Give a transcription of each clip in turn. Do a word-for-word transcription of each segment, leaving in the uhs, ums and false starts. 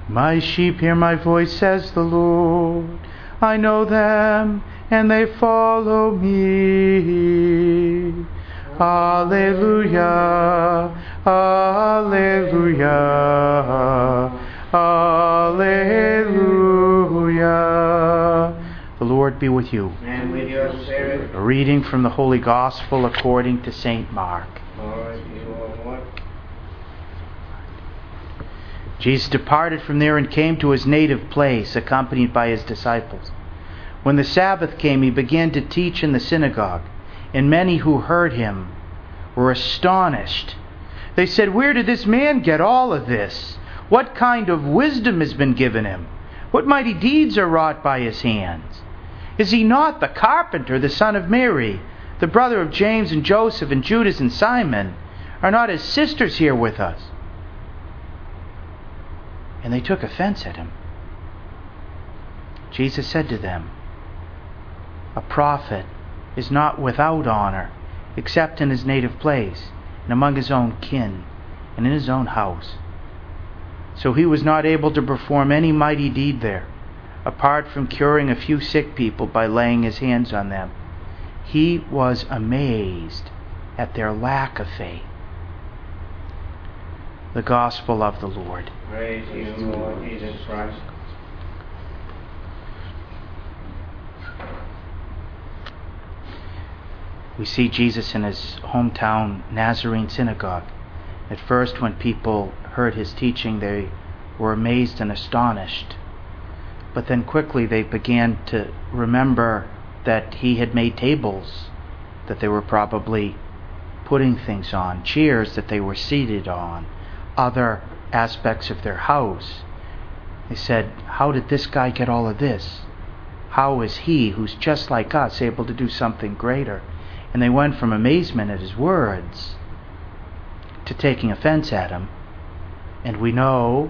My sheep hear my voice, says the Lord. I know them, and they follow me. Alleluia, alleluia, alleluia. The Lord be with you. And with your spirit. A reading from the Holy Gospel according to Saint Mark. Lord, you are what? Jesus departed from there and came to his native place, accompanied by his disciples. When the Sabbath came, he began to teach in the synagogue, and many who heard him were astonished. They said, "Where did this man get all of this? What kind of wisdom has been given him? What mighty deeds are wrought by his hands? Is he not the carpenter, the son of Mary, the brother of James and Joseph and Judas and Simon? Are not his sisters here with us?" And they took offense at him. Jesus said to them, "A prophet is not without honor, except in his native place, and among his own kin, and in his own house." So he was not able to perform any mighty deed there, apart from curing a few sick people by laying his hands on them. He was amazed at their lack of faith. The Gospel of the Lord. Praise you, Lord Jesus Christ. We see Jesus in his hometown Nazarene synagogue. At first, when people heard his teaching, they were amazed and astonished. But then quickly they began to remember that he had made tables that they were probably putting things on, chairs that they were seated on, other aspects of their house. They said, "How did this guy get all of this? How is he, who's just like us, able to do something greater?" And they went from amazement at his words to taking offense at him. And we know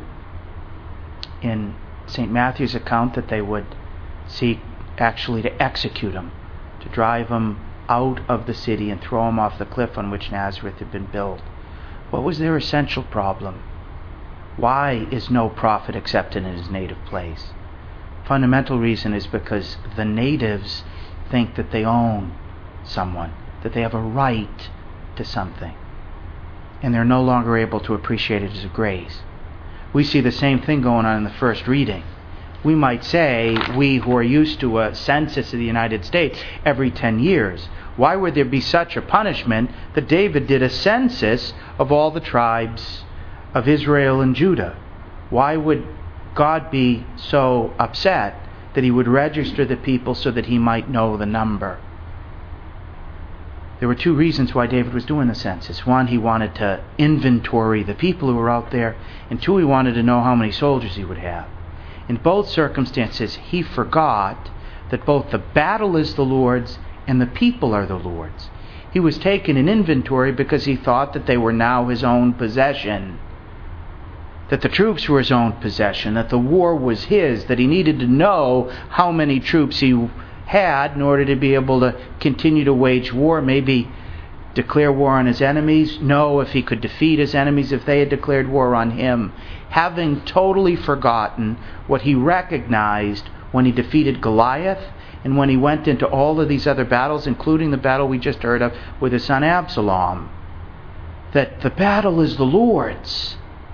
in Saint Matthew's account that they would seek actually to execute him, to drive him out of the city and throw him off the cliff on which Nazareth had been built. What was their essential problem? Why is no prophet accepted in his native place? Fundamental reason is because the natives think that they own someone, that they have a right to something, and they're no longer able to appreciate it as a grace. We see the same thing going on in the first reading. We might say, we who are used to a census of the United States every ten years, why would there be such a punishment that David did a census of all the tribes of Israel and Judah? Why would God be so upset that he would register the people so that he might know the number? There were two reasons why David was doing the census. One, he wanted to inventory the people who were out there, and two, he wanted to know how many soldiers he would have. In both circumstances, he forgot that both the battle is the Lord's and the people are the Lord's. He was taking an inventory because he thought that they were now his own possession, that the troops were his own possession, that the war was his, that he needed to know how many troops he had in order to be able to continue to wage war, maybe declare war on his enemies, know if he could defeat his enemies if they had declared war on him, having totally forgotten what he recognized when he defeated Goliath and when he went into all of these other battles, including the battle we just heard of with his son Absalom, that the battle is the Lord's,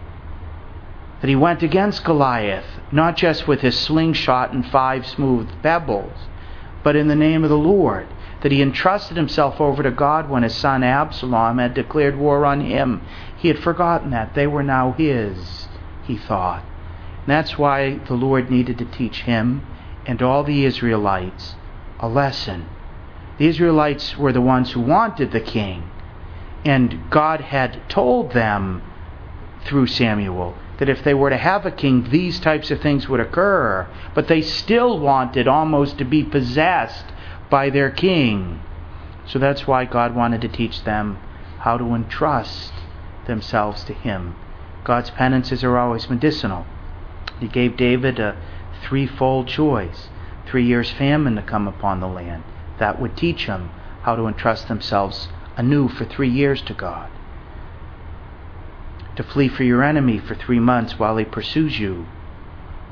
that he went against Goliath, not just with his slingshot and five smooth pebbles, but in the name of the Lord, that he entrusted himself over to God when his son Absalom had declared war on him. He had forgotten that. They were now his, he thought. And that's why the Lord needed to teach him and all the Israelites a lesson. The Israelites were the ones who wanted the king, and God had told them through Samuel that if they were to have a king, these types of things would occur. But they still wanted almost to be possessed by their king. So that's why God wanted to teach them how to entrust themselves to him. God's penances are always medicinal. He gave David a threefold choice. Three years famine to come upon the land. That would teach them how to entrust themselves anew for three years to God. To flee for your enemy for three months while he pursues you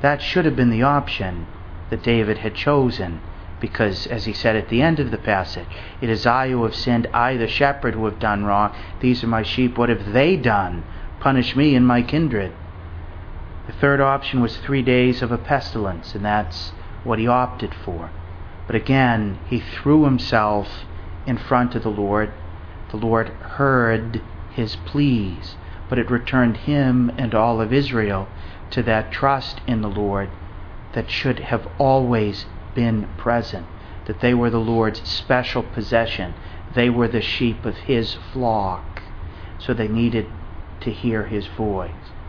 That should have been the option that David had chosen, because, as he said at the end of the passage, it is I who have sinned, I the shepherd who have done wrong. These are my sheep. What have they done? Punish me and my kindred. The third option was three days of a pestilence, and that's what he opted for. But again, he threw himself in front of the Lord. The Lord heard his pleas, but it returned him and all of Israel to that trust in the Lord that should have always been present, that they were the Lord's special possession. They were the sheep of his flock, so they needed to hear his voice.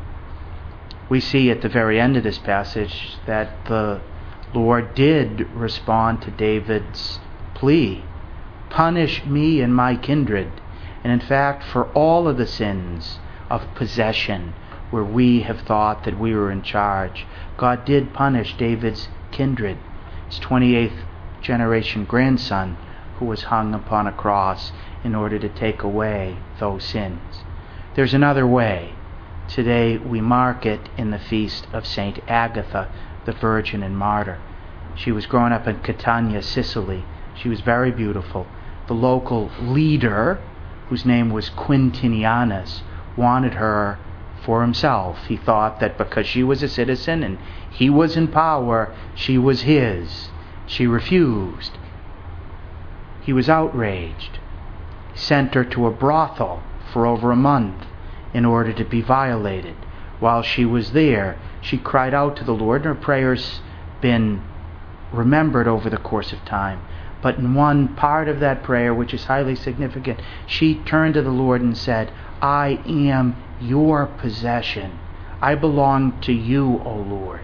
We see at the very end of this passage that the Lord did respond to David's plea. Punish me and my kindred. And in fact, for all of the sins of possession, where we have thought that we were in charge, God did punish David's kindred, his twenty-eighth generation grandson, who was hung upon a cross in order to take away those sins. There's another way. Today we mark it in the feast of Saint Agatha, the Virgin and Martyr. She was growing up in Catania, Sicily. She was very beautiful. The local leader, whose name was Quintinianus, wanted her for himself. He thought that because she was a citizen and he was in power, she was his. She refused. He was outraged. He sent her to a brothel for over a month in order to be violated. While she was there, she cried out to the Lord, and her prayers been remembered over the course of time. But in one part of that prayer, which is highly significant, she turned to the Lord and said, I am your possession. I belong to you, O Lord.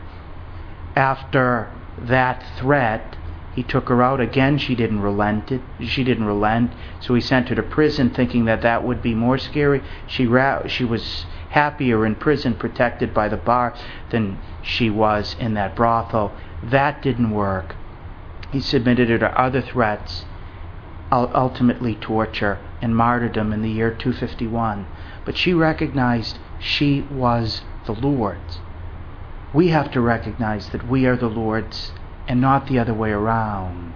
After that threat, he took her out again. She didn't relent it. She didn't relent. So he sent her to prison, thinking that that would be more scary. She ra- she was happier in prison, protected by the bar, than she was in that brothel. That didn't work. He submitted her to other threats, ultimately torture and martyrdom in the year two fifty-one. But she recognized she was the Lord's. We have to recognize that we are the Lord's and not the other way around.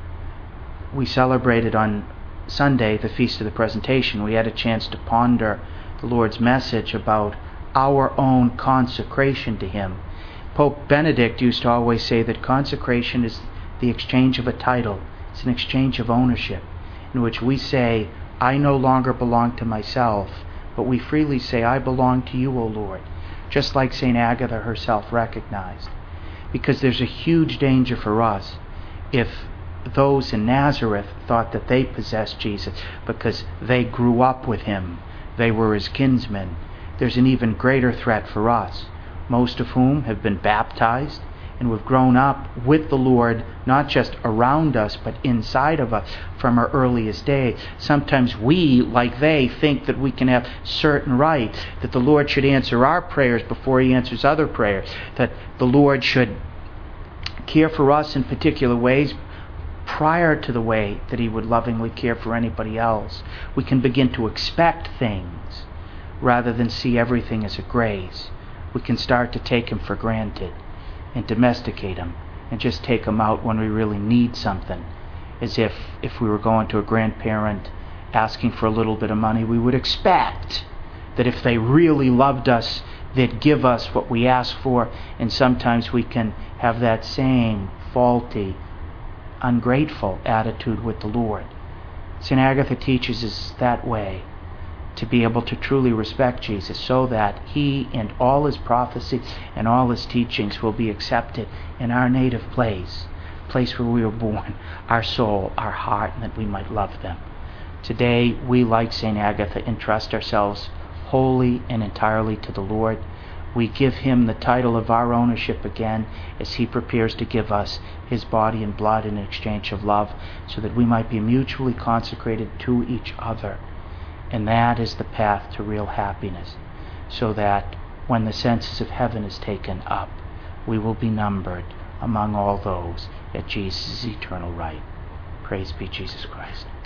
We celebrated on Sunday the Feast of the Presentation. We had a chance to ponder the Lord's message about our own consecration to Him. Pope Benedict used to always say that consecration is the exchange of a title. It's an exchange of ownership, in which we say, I no longer belong to myself, but we freely say, I belong to you, O Lord, just like Saint Agatha herself recognized. Because there's a huge danger for us if those in Nazareth thought that they possessed Jesus because they grew up with Him, they were His kinsmen. There's an even greater threat for us, most of whom have been baptized and we've grown up with the Lord, not just around us, but inside of us from our earliest day. Sometimes we, like they, think that we can have certain right, that the Lord should answer our prayers before He answers other prayers, that the Lord should care for us in particular ways prior to the way that He would lovingly care for anybody else. We can begin to expect things rather than see everything as a grace. We can start to take Him for granted and domesticate Him and just take Him out when we really need something, as if if we were going to a grandparent asking for a little bit of money, we would expect that if they really loved us, they'd give us what we ask for. And sometimes we can have that same faulty, ungrateful attitude with the Lord. Saint Agatha teaches us that way, to be able to truly respect Jesus, so that He and all His prophecy and all His teachings will be accepted in our native place, place where we were born, our soul, our heart, and that we might love them. Today, we, like Saint Agatha, entrust ourselves wholly and entirely to the Lord. We give Him the title of our ownership again as He prepares to give us His body and blood in exchange of love, so that we might be mutually consecrated to each other. And that is the path to real happiness, so that when the census of heaven is taken up, we will be numbered among all those at Jesus' eternal right. Praise be Jesus Christ.